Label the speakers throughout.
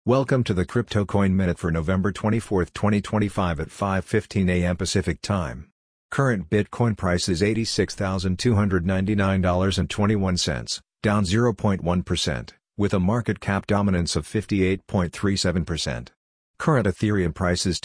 Speaker 1: Welcome to the Crypto Coin Minute for November 24, 2025 at 5:15 a.m. Pacific Time. Current Bitcoin price is $86,299.21, down 0.1%, with a market cap dominance of 58.37%. Current Ethereum price is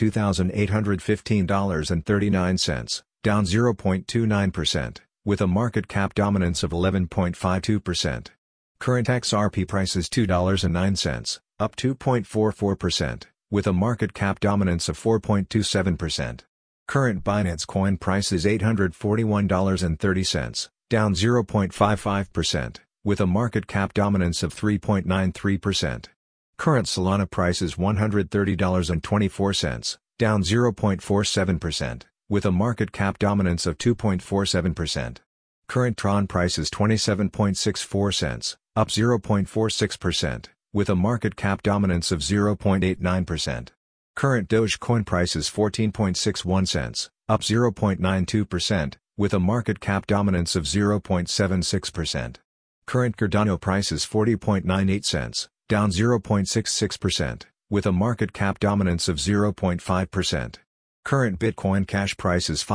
Speaker 1: $2,815.39, down 0.29%, with a market cap dominance of 11.52%. Current XRP price is $2.09, up 2.44%, with a market cap dominance of 4.27%. Current Binance Coin price is $841.30, down 0.55%, with a market cap dominance of 3.93%. Current Solana price is $130.24, down 0.47%, with a market cap dominance of 2.47%. Current Tron price is 27.64 cents, up 0.46%, with a market cap dominance of 0.89%. Current Dogecoin price is 14.61 cents, up 0.92%, with a market cap dominance of 0.76%. Current Cardano price is 40.98 cents, down 0.66%, with a market cap dominance of 0.5%. Current Bitcoin Cash price is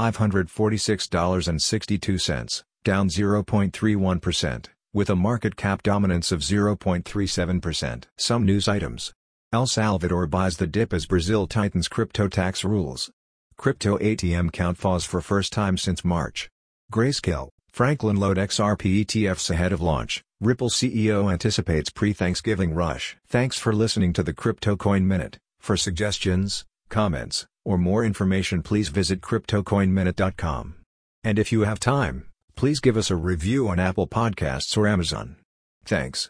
Speaker 1: $546.62, down 0.31%, with a market cap dominance of 0.37%. Some news items. El Salvador buys the dip as Brazil tightens crypto tax rules. Crypto ATM count falls for first time since March. Grayscale, Franklin load XRP ETFs ahead of launch. Ripple CEO anticipates pre-Thanksgiving rush. Thanks for listening to the Crypto Coin Minute. For suggestions, comments, or more information, please visit CryptoCoinMinute.com. And if you have time, please give us a review on Apple Podcasts or Amazon. Thanks.